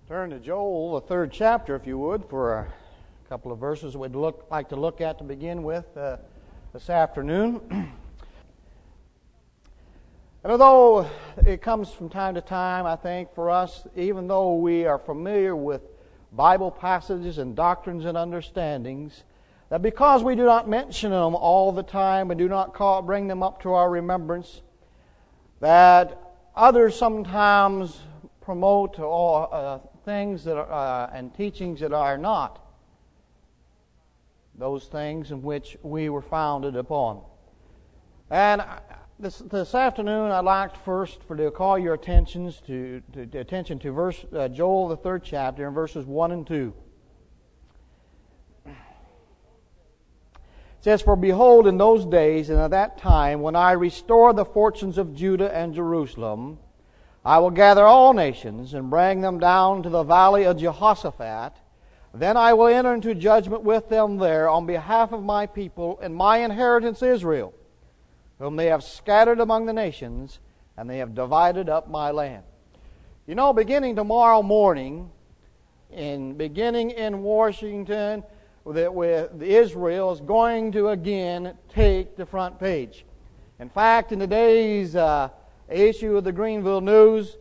Turn to Joel, the 3rd chapter, if you would, for a couple of verses we'd like to look at to begin with this afternoon. And although it comes from time to time, I think, for us, even though we are familiar with Bible passages and doctrines and understandings, that because we do not mention them all the time and do not bring them up to our remembrance, that others sometimes promote things that are, and teachings that are not those things in which we were founded upon. And this afternoon, I'd like first to call your attention to Joel, the 3rd chapter, and verses 1 and 2. It says, "For behold, in those days and at that time, when I restore the fortunes of Judah and Jerusalem, I will gather all nations and bring them down to the valley of Jehoshaphat. Then I will enter into judgment with them there on behalf of my people and my inheritance Israel, whom they have scattered among the nations, and they have divided up my land." You know, beginning tomorrow morning, beginning in Washington, Israel is going to again take the front page. In fact, in today's issue of the Greenville News,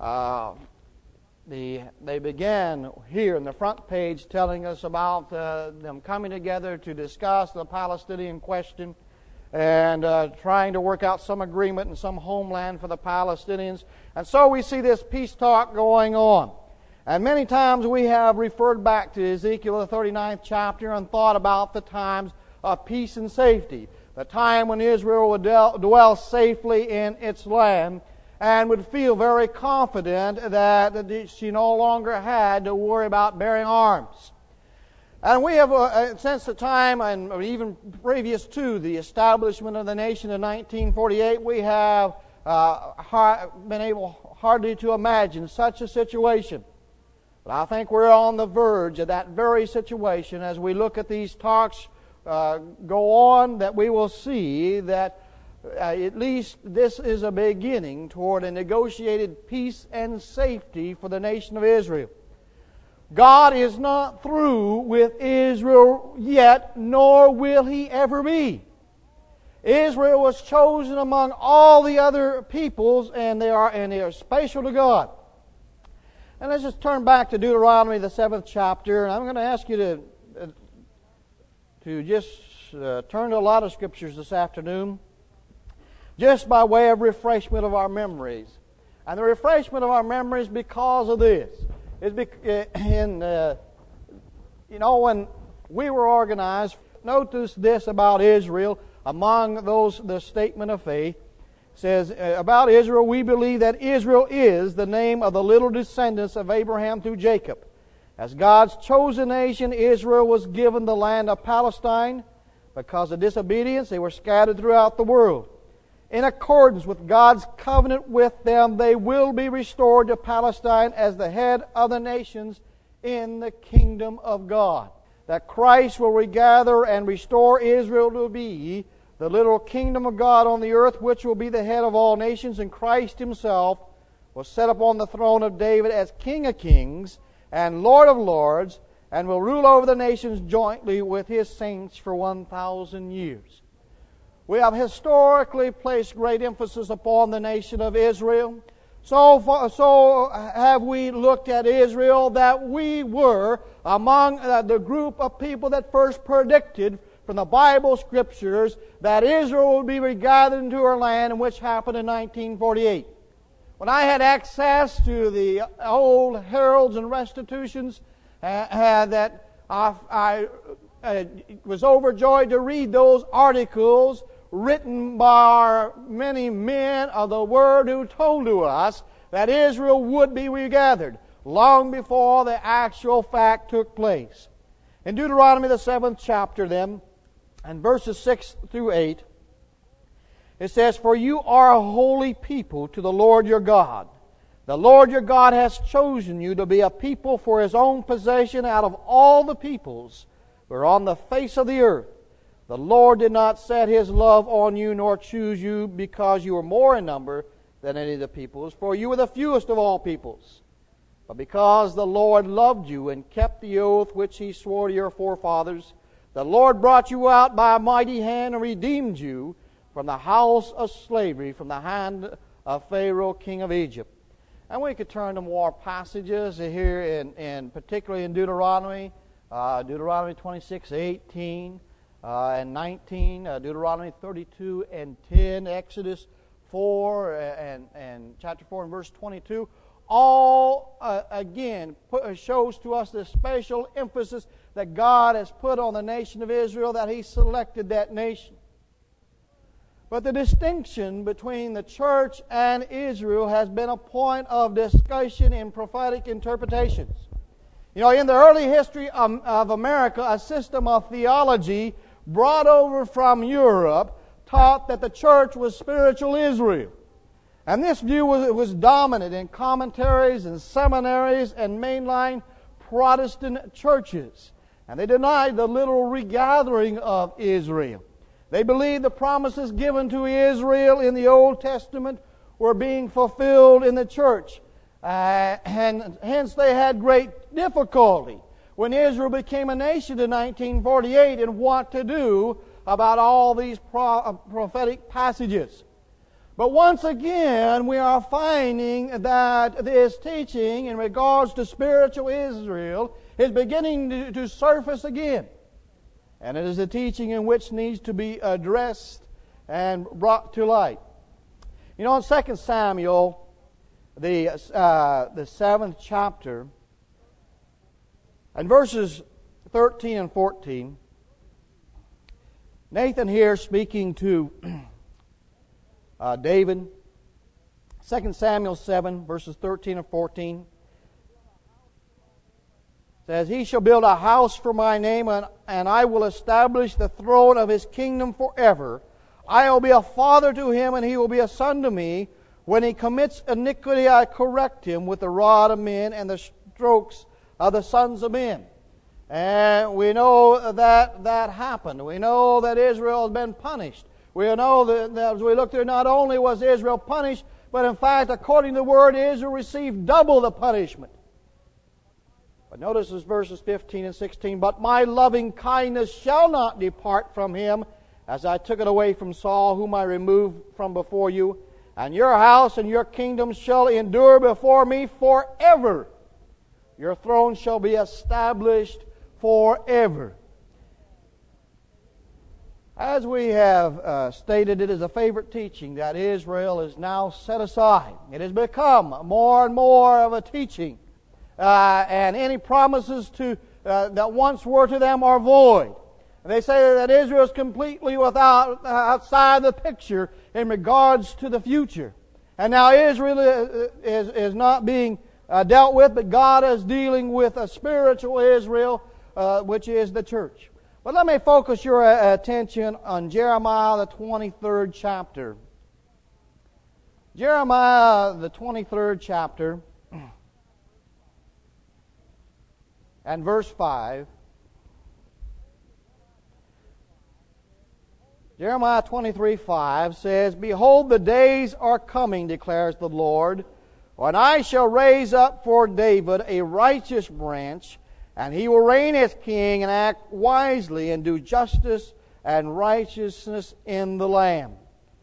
they began here in the front page telling us about them coming together to discuss the Palestinian question and trying to work out some agreement and some homeland for the Palestinians. And so we see this peace talk going on. And many times we have referred back to Ezekiel, the 39th chapter, and thought about the times of peace and safety. The time when Israel would dwell safely in its land and would feel very confident that she no longer had to worry about bearing arms. And we have, since the time, and even previous to the establishment of the nation in 1948, we have been able hardly to imagine such a situation. But I think we're on the verge of that very situation as we look at these talks go on, that we will see that at least this is a beginning toward a negotiated peace and safety for the nation of Israel. God is not through with Israel yet, nor will He ever be. Israel was chosen among all the other peoples, and they are special to God. And let's just turn back to Deuteronomy, the 7th chapter, and I'm going to ask you to just turn to a lot of scriptures this afternoon, just by way of refreshment of our memories. And the refreshment of our memories because of this is when we were organized, notice this about Israel among those, the statement of faith. Says about Israel, we believe that Israel is the name of the little descendants of Abraham through Jacob. As God's chosen nation, Israel was given the land of Palestine. Because of disobedience, they were scattered throughout the world. In accordance with God's covenant with them, they will be restored to Palestine as the head of the nations in the kingdom of God. That Christ will regather and restore Israel to be the little kingdom of God on the earth, which will be the head of all nations, and Christ Himself will set upon the throne of David as King of kings and Lord of lords, and will rule over the nations jointly with His saints for 1,000 years. We have historically placed great emphasis upon the nation of Israel. So have we looked at Israel, that we were among the group of people that first predicted from the Bible Scriptures that Israel would be regathered into her land, which happened in 1948. When I had access to the old heralds and restitutions, I was overjoyed to read those articles written by many men of the Word who told to us that Israel would be regathered long before the actual fact took place. In Deuteronomy, the 7th chapter, then, and verses 6 through 8, it says, "For you are a holy people to the Lord your God. The Lord your God has chosen you to be a people for His own possession out of all the peoples who are on the face of the earth. The Lord did not set His love on you, nor choose you because you were more in number than any of the peoples, for you were the fewest of all peoples. But because the Lord loved you and kept the oath which He swore to your forefathers, the Lord brought you out by a mighty hand and redeemed you from the house of slavery, from the hand of Pharaoh, king of Egypt. And we could turn to more passages here, particularly in Deuteronomy, Deuteronomy 26:18 and 19, Deuteronomy 32 and 10, Exodus 4 and chapter 4 and verse 22. All, again, shows to us the special emphasis that God has put on the nation of Israel, that He selected that nation. But the distinction between the church and Israel has been a point of discussion in prophetic interpretations. You know, in the early history of America, a system of theology brought over from Europe taught that the church was spiritual Israel. And this view was dominant in commentaries and seminaries and mainline Protestant churches. And they denied the literal regathering of Israel. They believed the promises given to Israel in the Old Testament were being fulfilled in the church. And hence they had great difficulty when Israel became a nation in 1948 in what to do about all these prophetic passages. But once again, we are finding that this teaching in regards to spiritual Israel is beginning to surface again. And it is a teaching in which needs to be addressed and brought to light. You know, in 2 Samuel, the 7th chapter, and verses 13 and 14, Nathan here speaking to David, 2 Samuel 7, verses 13 and 14, says, He shall build a house for my name, and I will establish the throne of His kingdom forever. I will be a father to him, and he will be a son to me. When he commits iniquity, I correct him with the rod of men and the strokes of the sons of men. And we know that happened. We know that Israel has been punished. We know that as we look there, not only was Israel punished, but in fact, according to the Word, Israel received double the punishment. But notice this verses 15 and 16. But my loving kindness shall not depart from him, as I took it away from Saul, whom I removed from before you. And your house and your kingdom shall endure before me forever. Your throne shall be established forever. As we have stated, it is a favorite teaching that Israel is now set aside. It has become more and more of a teaching. And any promises that once were to them are void. They say that Israel is completely outside the picture in regards to the future. And now Israel is not being dealt with, but God is dealing with a spiritual Israel, which is the church. But let me focus your attention on Jeremiah, the 23rd chapter. Jeremiah, the 23rd chapter, and verse 5. Jeremiah 23:5 says, Behold, the days are coming, declares the Lord, when I shall raise up for David a righteous branch, and he will reign as king and act wisely and do justice and righteousness in the land.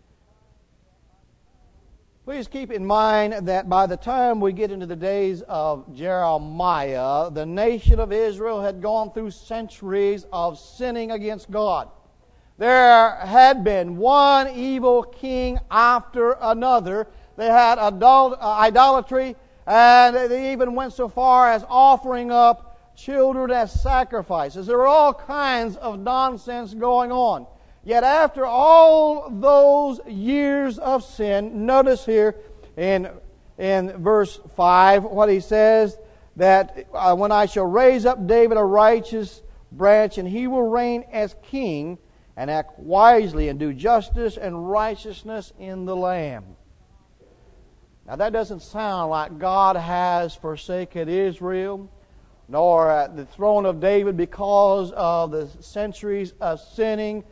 Please keep in mind that by the time we get into the days of Jeremiah, the nation of Israel had gone through centuries of sinning against God. There had been one evil king after another. They had idolatry, and they even went so far as offering up children as sacrifices. There were all kinds of nonsense going on. Yet after all those years of sin, notice here in verse 5 what he says, that when I shall raise up David a righteous branch, and he will reign as king, and act wisely and do justice and righteousness in the land. Now that doesn't sound like God has forsaken Israel, nor the throne of David, because of the centuries of sinning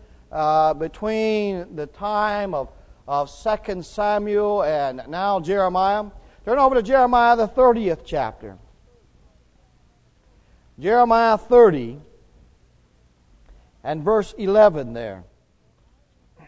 between the time of 2 Samuel and now Jeremiah. Turn over to Jeremiah, the 30th chapter. Jeremiah 30 and verse 11 there. It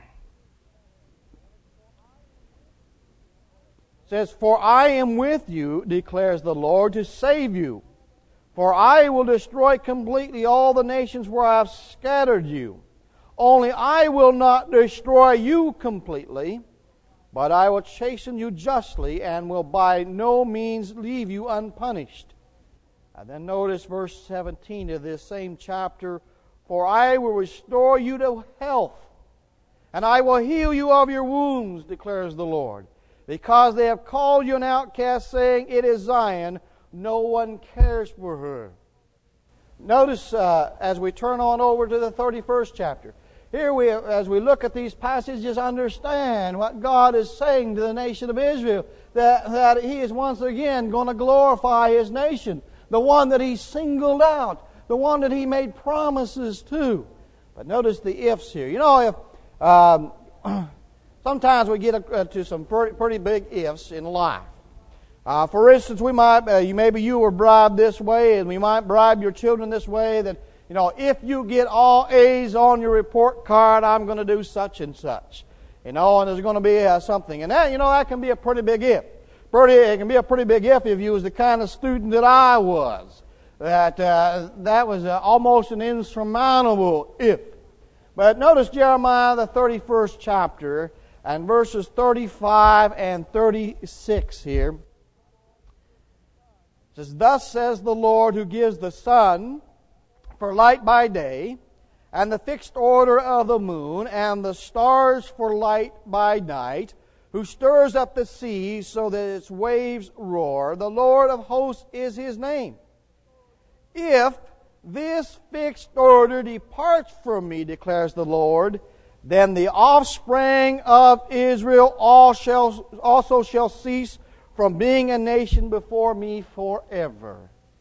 says, "For I am with you, declares the Lord, to save you. For I will destroy completely all the nations where I have scattered you. Only I will not destroy you completely, but I will chasten you justly and will by no means leave you unpunished." And then notice verse 17 of this same chapter, "For I will restore you to health, and I will heal you of your wounds, declares the Lord. Because they have called you an outcast, saying, 'It is Zion, no one cares for her.'" Notice as we turn on over to the 31st chapter, here as we look at these passages, understand what God is saying to the nation of Israel, that He is once again going to glorify His nation, the one that He singled out, the one that He made promises to. But notice the ifs here. You know, if sometimes we get to some pretty big ifs in life. For instance, maybe you were bribed this way, and we might bribe your children this way, that, you know, if you get all A's on your report card, I'm going to do such and such. You know, and there's going to be something. And that, you know, that can be a pretty big if. It can be a pretty big if you was the kind of student that I was. That was almost an insurmountable if. But notice Jeremiah, the 31st chapter, and verses 35 and 36 here. It says, "Thus says the Lord, who gives the sun for light by day, and the fixed order of the moon, and the stars for light by night, who stirs up the sea so that its waves roar. The Lord of hosts is His name. If this fixed order departs from me, declares the Lord, then the offspring of Israel also shall cease from being a nation before me forever."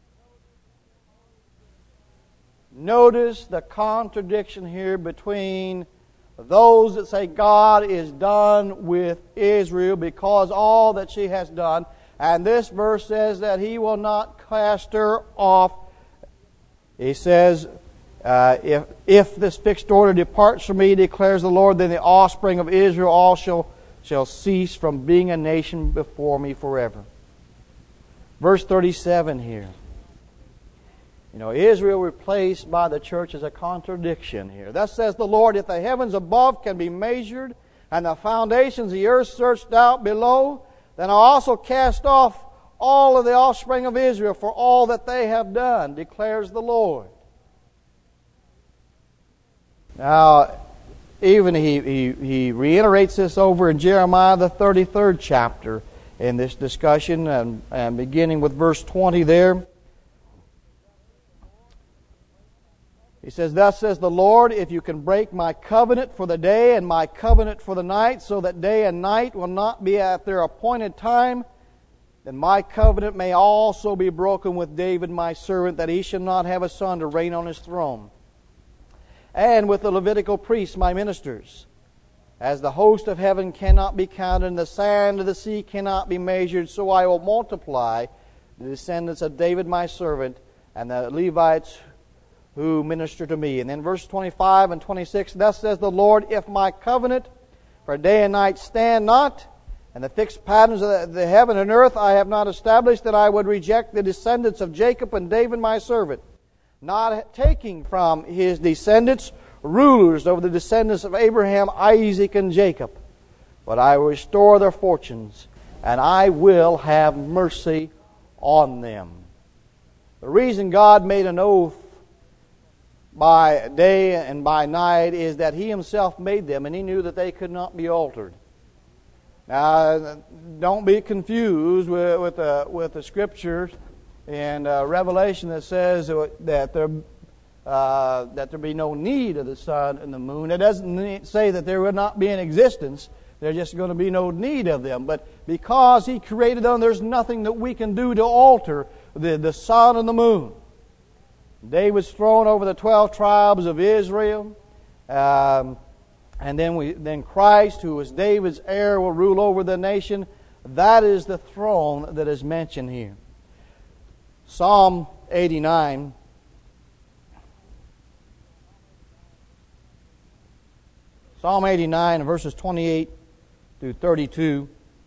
Notice the contradiction here between those that say God is done with Israel because all that she has done, and this verse says that He will not cast her off. He says, if this fixed order departs from me, declares the Lord, then the offspring of Israel all shall cease from being a nation before me forever. Verse 37 here. You know, Israel replaced by the church is a contradiction here. Thus says the Lord, "If the heavens above can be measured, and the foundations of the earth searched out below, then I'll also cast off all of the offspring of Israel for all that they have done, declares the Lord." Now, even he reiterates this over in Jeremiah, the 33rd chapter, in this discussion, and beginning with verse 20 there. He says, "Thus says the Lord, if you can break my covenant for the day and my covenant for the night, so that day and night will not be at their appointed time, then my covenant may also be broken with David my servant, that he shall not have a son to reign on his throne. And with the Levitical priests, my ministers, as the host of heaven cannot be counted, and the sand of the sea cannot be measured, so I will multiply the descendants of David my servant, and the Levites who minister to me." And then verse 25 and 26, "Thus says the Lord, if my covenant for day and night stand not, and the fixed patterns of the heaven and earth I have not established, that I would reject the descendants of Jacob and David my servant, not taking from his descendants rulers over the descendants of Abraham, Isaac, and Jacob. But I will restore their fortunes, and I will have mercy on them." The reason God made an oath by day and by night is that He Himself made them, and He knew that they could not be altered. Now, don't be confused with the Scriptures in Revelation that says that there be no need of the sun and the moon. It doesn't say that there will not be in existence. There's just going to be no need of them. But because He created them, there's nothing that we can do to alter the sun and the moon. David's throne over the 12 tribes of Israel. And then Christ, who is David's heir, will rule over the nation That is the throne that is mentioned here. Psalm 89. Psalm 89, verses 28 through 32.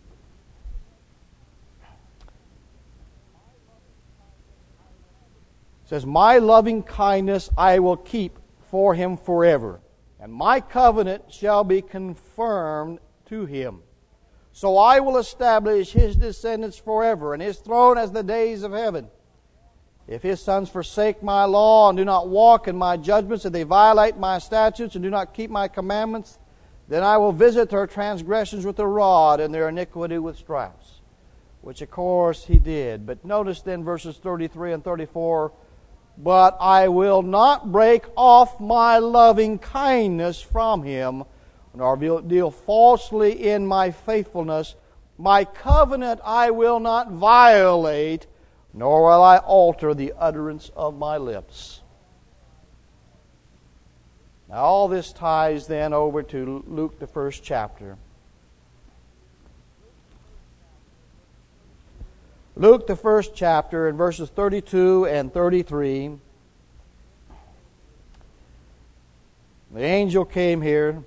It says, "My loving kindness I will keep for him forever, and my covenant shall be confirmed to him. So I will establish his descendants forever, and his throne as the days of heaven. If his sons forsake my law and do not walk in my judgments, if they violate my statutes and do not keep my commandments, then I will visit their transgressions with a rod and their iniquity with stripes." Which, of course, he did. But notice then verses 33 and 34, "But I will not break off my loving kindness from him, nor deal falsely in my faithfulness. My covenant I will not violate, nor will I alter the utterance of my lips." Now all this ties then over to Luke, the first chapter. Luke, the first chapter, in verses 32 and 33. The angel came here.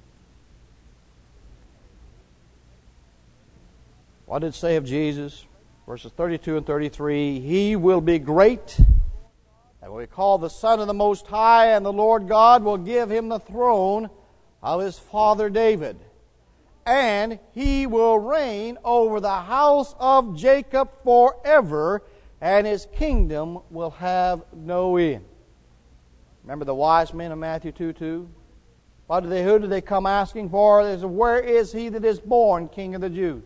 What did it say of Jesus? Verses 32 and 33, "He will be great, and will be called the Son of the Most High, and the Lord God will give him the throne of his father David. And he will reign over the house of Jacob forever, and his kingdom will have no end." Remember the wise men in Matthew 2:2? Who did they come asking for? They said, "Where is he that is born King of the Jews?"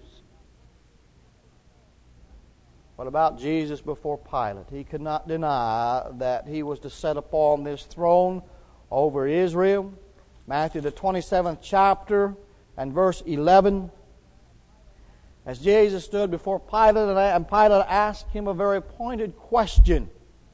What about Jesus before Pilate? He could not deny that he was to sit upon this throne over Israel. Matthew, the 27th chapter and verse 11. As Jesus stood before Pilate, and Pilate asked him a very pointed question.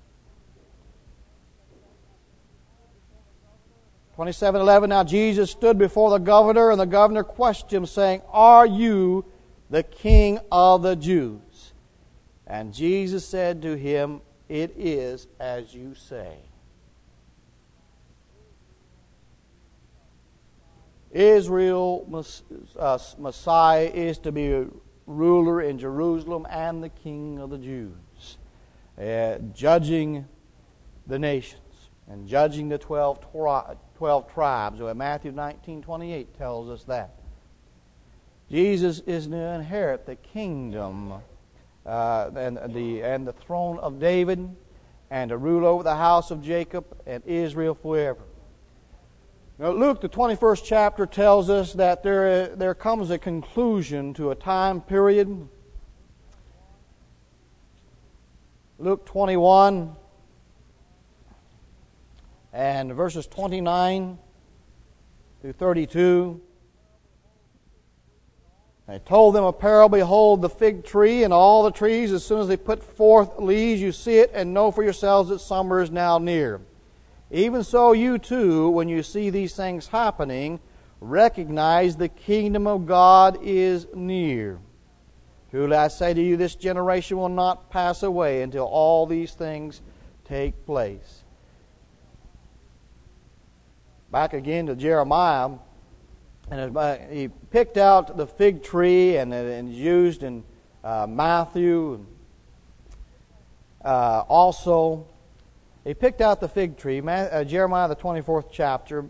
27:11, "Now Jesus stood before the governor, and the governor questioned him, saying, 'Are you the King of the Jews?' And Jesus said to him, 'It is as you say.'" Israel, Messiah, is to be a ruler in Jerusalem and the King of the Jews, judging the nations and judging the 12 tribes. Matthew 19:28 tells us that. Jesus is to inherit the kingdom and the throne of David, and to rule over the house of Jacob and Israel forever. Now, Luke, the 21st chapter, tells us that there comes a conclusion to a time period. Luke 21 and verses 29 through 32. "I told them a parable, behold, the fig tree and all the trees, as soon as they put forth leaves, you see it and know for yourselves that summer is now near. Even so you too, when you see these things happening, recognize the kingdom of God is near. Truly I say to you, this generation will not pass away until all these things take place." Back again to Jeremiah. And he picked out the fig tree, and used in Matthew. Also, he picked out the fig tree, Jeremiah the 24th chapter,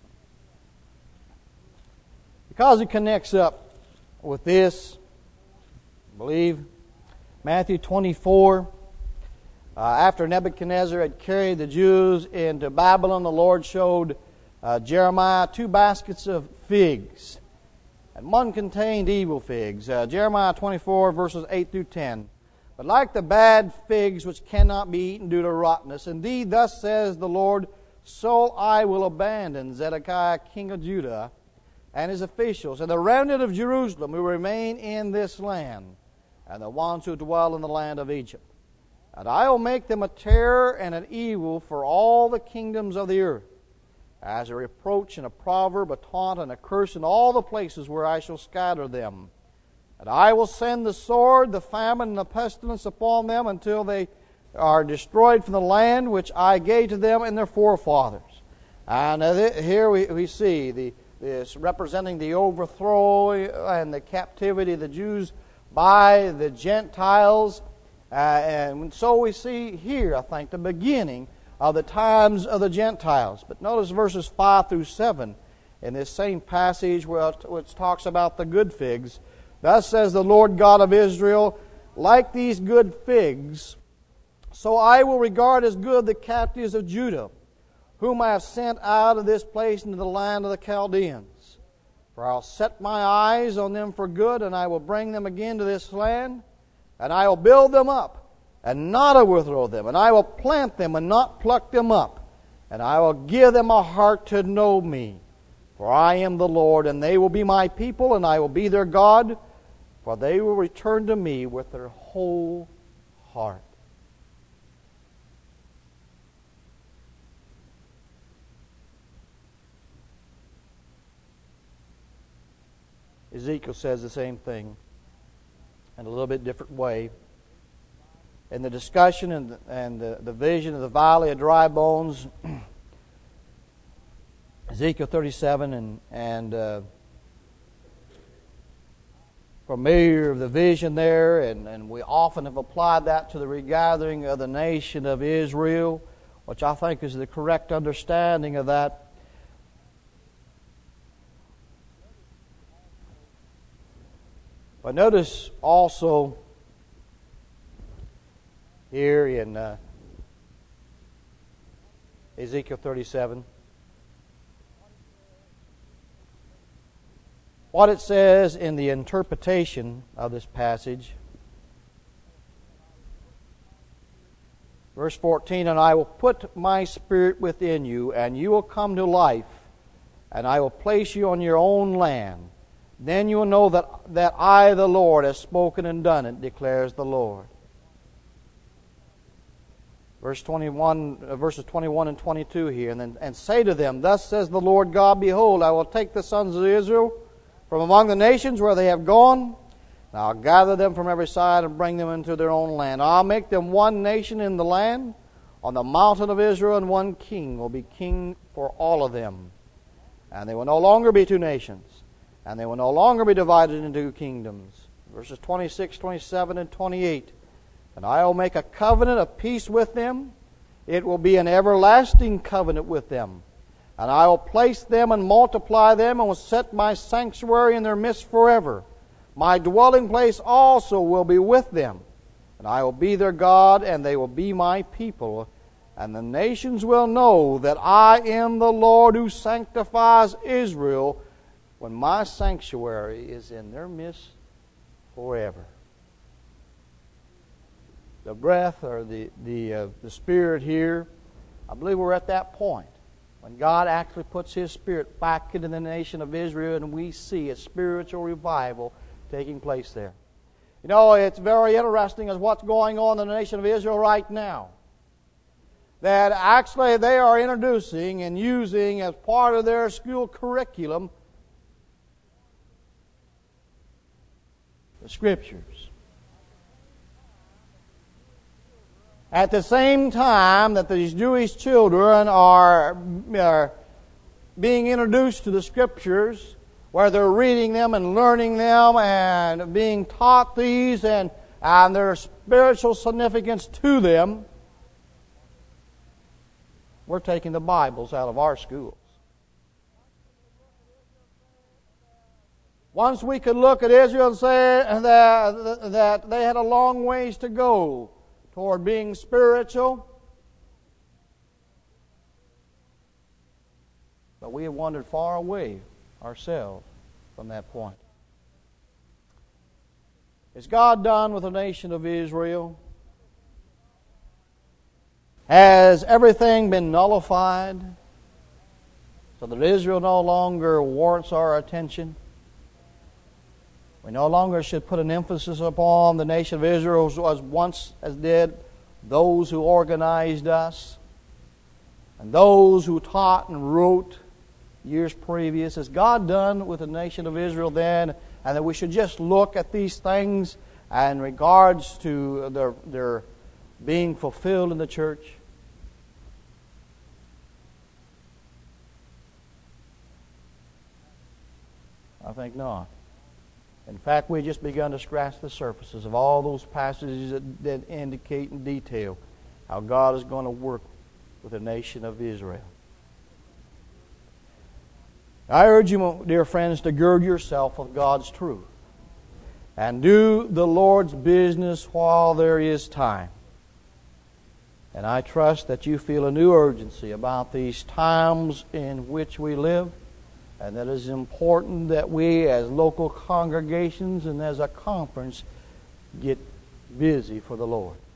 because it connects up with this, I believe. Matthew 24. After Nebuchadnezzar had carried the Jews into Babylon, the Lord showed Jeremiah 2 baskets of figs, and one contained evil figs. Jeremiah 24, verses 8 through 10. "But like the bad figs which cannot be eaten due to rottenness, indeed thus says the Lord, so I will abandon Zedekiah king of Judah and his officials, and the remnant of Jerusalem who remain in this land, and the ones who dwell in the land of Egypt. And I will make them a terror and an evil for all the kingdoms of the earth, as a reproach and a proverb, a taunt and a curse in all the places where I shall scatter them. And I will send the sword, the famine, and the pestilence upon them until they are destroyed from the land which I gave to them and their forefathers. And here we see this representing the overthrow and the captivity of the Jews by the Gentiles. And so we see here, I think, the beginning of the times of the Gentiles. But notice verses 5 through 7 in this same passage which talks about the good figs. Thus says the Lord God of Israel, like these good figs, so I will regard as good the captives of Judah, whom I have sent out of this place into the land of the Chaldeans. For I'll set my eyes on them for good, and I will bring them again to this land, and I will build them up, and not overthrow them, and I will plant them, and not pluck them up, and I will give them a heart to know me. For I am the Lord, and they will be my people, and I will be their God, for they will return to me with their whole heart. Ezekiel says the same thing in a little bit different way. In the discussion and the vision of the valley of dry bones, Ezekiel 37 and familiar of the vision there, and we often have applied that to the regathering of the nation of Israel, which I think is the correct understanding of that. But notice also here in Ezekiel 37 what it says in the interpretation of this passage. Verse 14, and I will put my spirit within you, and you will come to life, and I will place you on your own land. Then you will know that I, the Lord, have spoken and done it, declares the Lord. Verses 21 and 22 here. And say to them, thus says the Lord God, behold, I will take the sons of Israel from among the nations where they have gone, and I'll gather them from every side and bring them into their own land. I'll make them one nation in the land, on the mountain of Israel, and one king will be king for all of them. And they will no longer be two nations, and they will no longer be divided into kingdoms. Verses 26, 27, and 28. And I will make a covenant of peace with them. It will be an everlasting covenant with them. And I will place them and multiply them, and will set my sanctuary in their midst forever. My dwelling place also will be with them. And I will be their God, and they will be my people. And the nations will know that I am the Lord who sanctifies Israel, when my sanctuary is in their midst forever. The breath or the Spirit here, I believe we're at that point when God actually puts His Spirit back into the nation of Israel, and we see a spiritual revival taking place there. You know, it's very interesting as what's going on in the nation of Israel right now. That actually they are introducing and using as part of their school curriculum the Scriptures. At the same time that these Jewish children are being introduced to the Scriptures, where they're reading them and learning them and being taught these and their spiritual significance to them, we're taking the Bibles out of our schools. Once we could look at Israel and say that they had a long ways to go toward being spiritual, but we have wandered far away ourselves from that point. Is God done with the nation of Israel? Has everything been nullified so that Israel no longer warrants our attention? We no longer should put an emphasis upon the nation of Israel as once as did those who organized us and those who taught and wrote years previous. Is God done with the nation of Israel then? and that we should just look at these things in regards to their being fulfilled in the church? I think not. In fact, we've just begun to scratch the surfaces of all those passages that indicate in detail how God is going to work with the nation of Israel. I urge you, dear friends, to gird yourself with God's truth and do the Lord's business while there is time. And I trust that you feel a new urgency about these times in which we live, and that it is important that we as local congregations and as a conference get busy for the Lord.